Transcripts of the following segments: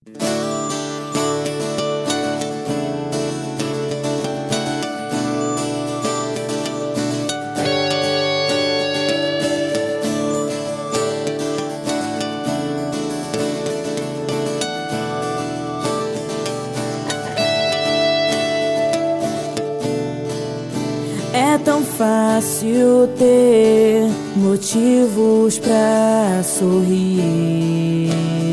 É tão fácil ter motivos pra sorrir,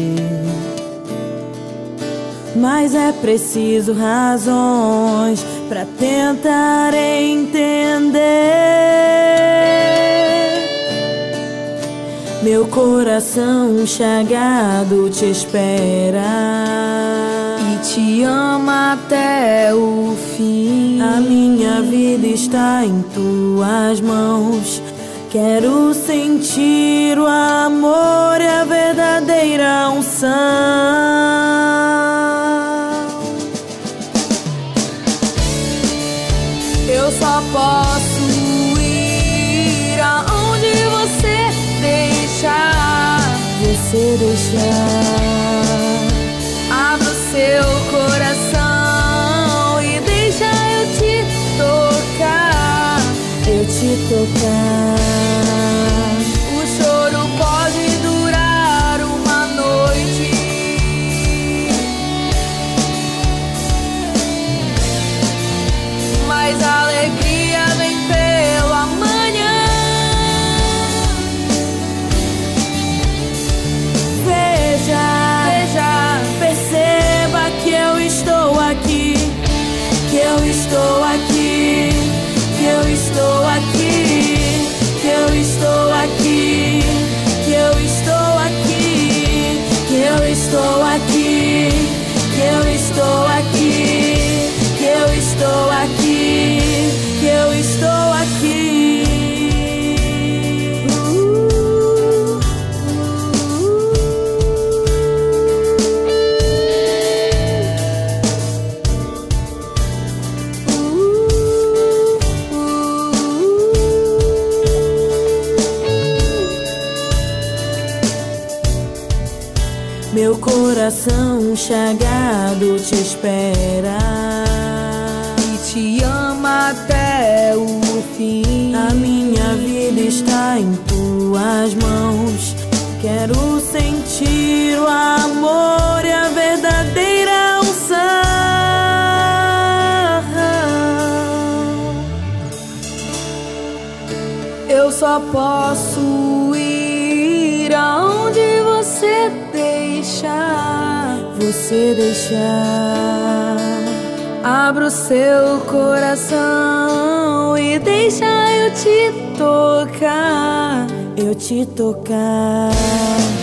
mas é preciso razões pra tentar entender. Meu coração chagado te espera e te ama até o fim. A minha vida está em tuas mãos. Quero sentir o amor e a verdadeira unção. Eu só posso ir aonde você deixar. Você deixar. Abra o seu coração e deixa eu te tocar. Eu te tocar. O choro pode durar uma noite, mas a alegria vem pela manhã. Veja, perceba que eu estou aqui, que eu estou aqui, que eu estou aqui, que eu estou aqui, que eu estou aqui, que eu estou aqui, que eu estou aqui, que eu estou aqui, que eu estou aqui. Meu coração chagado te espera e te ama até o fim. A minha vida está em tuas mãos. Quero sentir o amor e a verdadeira unção. Eu só posso ir aonde você deixar. Você deixar. Abra o seu coração e deixa eu te tocar. Eu te tocar.